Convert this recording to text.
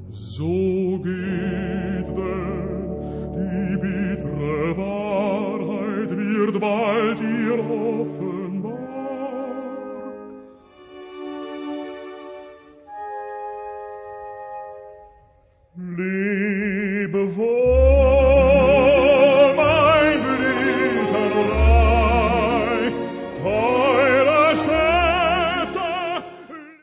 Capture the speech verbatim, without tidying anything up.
So geht denn die bittere Wahrheit, wird bald ihr offenbar. Lebe wohl.